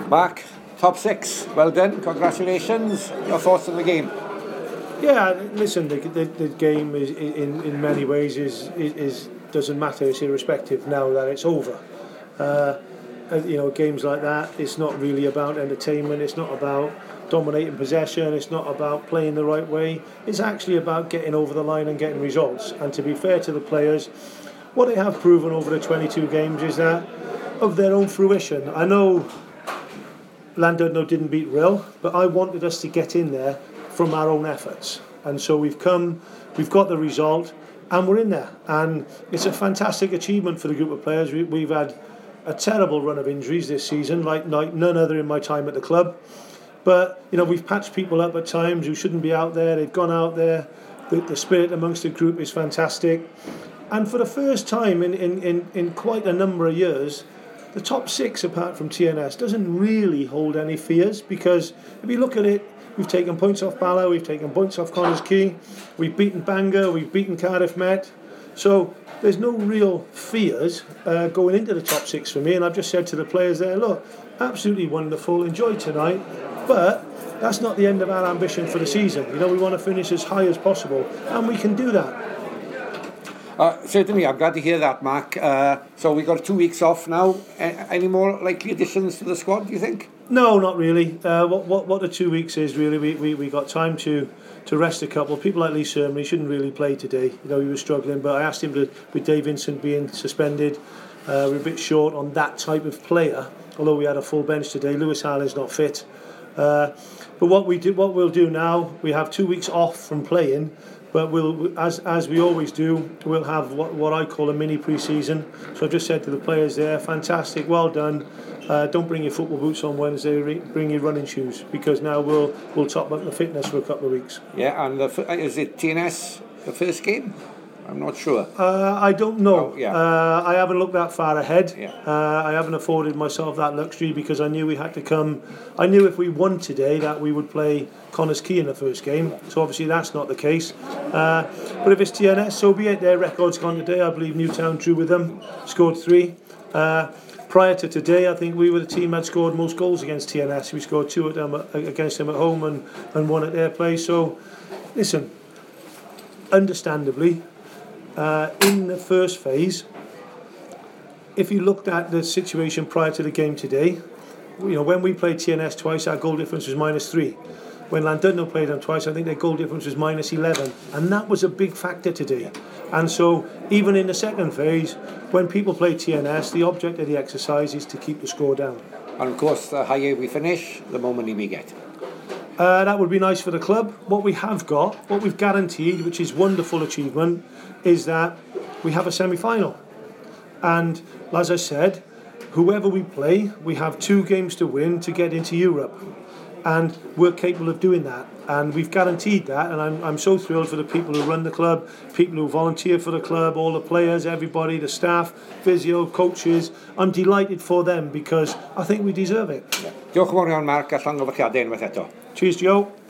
Mark, top 6, well done, congratulations. Your thoughts on the game? Yeah, listen, the game is in many ways is doesn't matter. It's irrespective now that it's over. Games like that, it's not really about entertainment. It's not about dominating possession. It's not about playing the right way. It's actually about getting over the line and getting results. And to be fair to the players, what they have proven over the 22 games is that of their own fruition. I know Llandudno didn't beat Rhyl, but I wanted us to get in there from our own efforts, and so we've got the result, and we're in there, and it's a fantastic achievement for the group of players. We've had a terrible run of injuries this season, like none other in my time at the club, but we've patched people up at times who shouldn't be out there. They've gone out there. The spirit amongst the group is fantastic, and for the first time in quite a number of years, the top 6 apart from TNS doesn't really hold any fears, because if you look at it, we've taken points off Bala, we've taken points off Connors Quay, we've beaten Bangor, we've beaten Cardiff Met. So there's no real fears going into the top 6 for me. And I've just said to the players there, look, absolutely wonderful, enjoy tonight, but that's not the end of our ambition for the season. We want to finish as high as possible, and we can do that. Certainly, I'm glad to hear that, Mark. So we've got 2 weeks off now. Any more likely additions to the squad, do you think? No, not really. What the 2 weeks is, really, we got time to rest a couple. People like Lee Sermon, he shouldn't really play today. He was struggling, but I asked him to, with Dave Vincent being suspended, we're a bit short on that type of player, although we had a full bench today. Lewis Allen's not fit. But what we'll do now, we have 2 weeks off from playing, but we'll, as we always do, we'll have what I call a mini pre-season. So I've just said to the players there, fantastic, well done. Don't bring your football boots on Wednesday. Bring your running shoes, because now we'll top up the fitness for a couple of weeks. Yeah, and is it TNS the first game? I'm not sure. I don't know. Oh, yeah. I haven't looked that far ahead. Yeah. I haven't afforded myself that luxury, because I knew we had to come. I knew if we won today that we would play Connors Quay in the first game. So obviously that's not the case. But if it's TNS, so be it. Their record's gone today. I believe Newtown drew with them, scored 3. Prior to today, I think we were the team that scored most goals against TNS. We scored 2 against them at home and 1 at their place. So, listen, understandably, in the first phase, if you looked at the situation prior to the game today, when we played TNS twice, our goal difference was -3. When Llandudno played them twice, I think their goal difference was -11, and that was a big factor today. And so, even in the second phase, when people play TNS, the object of the exercise is to keep the score down. And of course, the higher we finish, the more money we get. That would be nice for the club. What we have got, what we've guaranteed, which is wonderful achievement, is that we have a semi-final. And as I said, whoever we play, we have 2 games to win to get into Europe. And we're capable of doing that. And we've guaranteed that. And I'm so thrilled for the people who run the club, people who volunteer for the club, all the players, everybody, the staff, physio, coaches. I'm delighted for them, because I think we deserve it. Diolch yn fawr iawn, Mark, a llongyfarchiadau unwaith eto. Cheers, Joe.